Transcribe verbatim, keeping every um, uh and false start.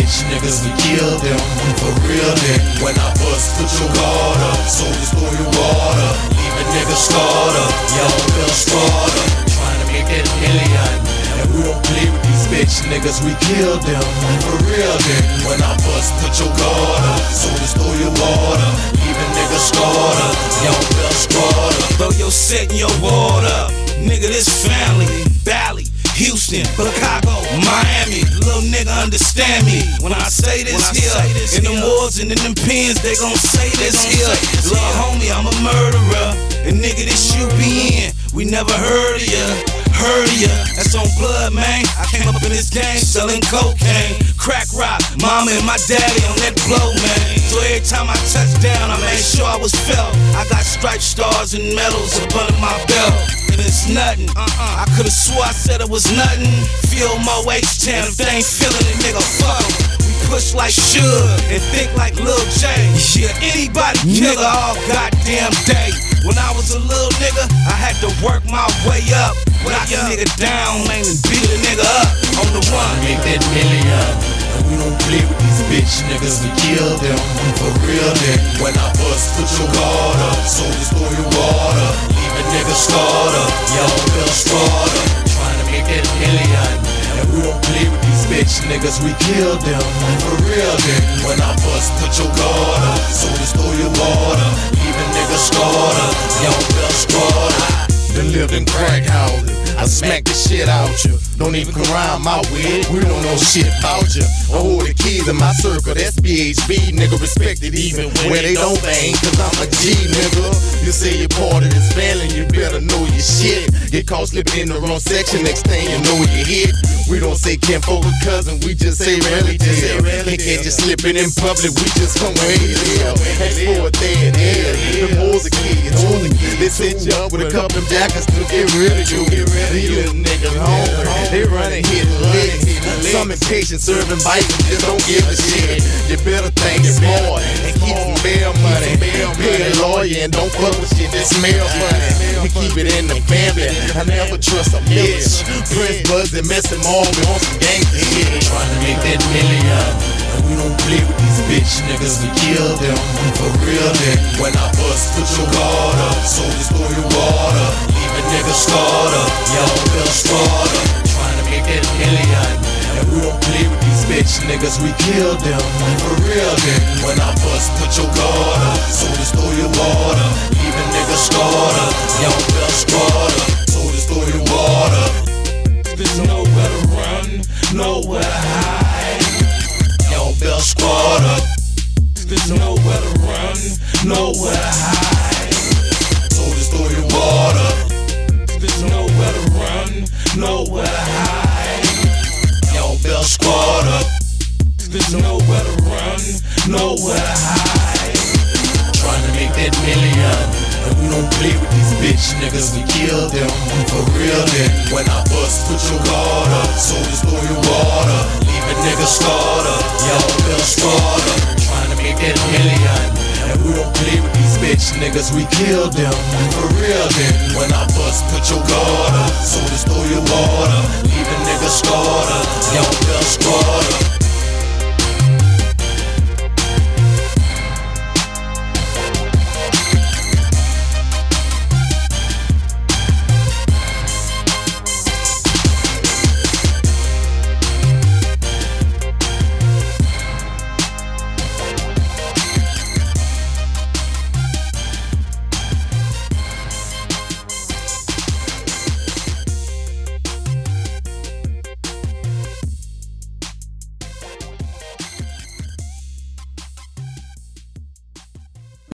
bitch niggas, we kill them. For real then, when I bust, put your guard up. Soldiers throw your water, leave a nigga scarred up. Y'all feel scarred up, trying to make that million. And we don't play with these bitch niggas, we kill them. For real then, when I bust, put your guard up. Soldiers throw your water, leave a nigga scarred up. Y'all feel scarred up. Throw your set and your water up. Nigga, this family, Valley, Houston, Chicago, Miami. Little nigga, understand me when I say this when here. Say this in the woods and in them pens, they gon' say this here. Little homie, I'm a murderer, and nigga, this you be in. We never heard of ya, heard of ya. That's on blood, man. I came up in this game selling cocaine, crack rock. Mama and my daddy on that blow, man. So every time I touched down, I made sure I was felt. I got stripes, stars, and medals up under my belt. And it's nothing. Uh-uh. I could've swore I said it was nothing. Feel my H-Town, if they ain't feeling it, nigga, fuck 'em. We push like Suge and think like Lil J. Yeah, anybody nigga all goddamn day. When I was a little nigga, I had to work my way up. Knock a nigga down, man, and beat a nigga up on the run. Make that million. And we don't play with these bitch niggas, we kill them. For real then, when I bust, put your guard up. Soldiers throw your water, leave a nigga scarred up. Y'all feel scarred up, trying to make that million. And we don't play with these bitch niggas, we kill them. For real then, when I bust, put your guard up. Soldiers throw your water, leave a nigga scarred up. Y'all feel scarred up. Done lived in crack houses, I smack the shit out you. Don't even come around my way, we don't know shit about you. I hold the keys in my circle, that's B H B, nigga, respected even when they don't bang, cause I'm a G, nigga. You say you're part of this family, you better know your shit. Get caught slipping in the wrong section, next thing you know you hit. We don't say kinfolk or cousin, we just say relative. Can't catch you slipping in public, we just come right here. That's for a day and here, the boys are kids. They set you up with a couple of jackets to get rid of you. These niggas hungry, they running hit licks. Some impatient serving bites and just don't give a shit. You better think smart and keep some bail money. Pay a lawyer and don't fuck with shit that smells funny. We keep it in the family, I never trust a bitch. Prince Buzz and mess them all, we on some gangster shit. Trying to make that million, and we don't play with these bitch niggas, we kill them. For real then, when I bust, put your guard up. Soldiers throw your water, leave a nigga scarred up. Y'all feel scarred up, trying to make that million. And we don't play with these bitch niggas, we kill them. For real then, when I bust, put your guard up. Soldiers throw your water, leave a nigga scarred up. Y'all feel scarred up, soldiers throw your water. There's nowhere to run, nowhere to hide. Y'all feel scarred up. There's nowhere to run, nowhere to hide. Soldiers throw your water. There's nowhere to run, nowhere to hide. Y'all feel squad up. There's nowhere to run, nowhere to hide. Trying to make that million, and we don't play with these bitch niggas, we kill them. For real then, when I bust, put your guard up. Soldiers throw your water, leave a nigga scarred up. Y'all feel squad up, trying to make that million. And we don't play with these bitch niggas, we kill them. For real then, when I bust, put your guard up. Soldiers throw your water, leave a nigga scarred up. Y'all feel squad up.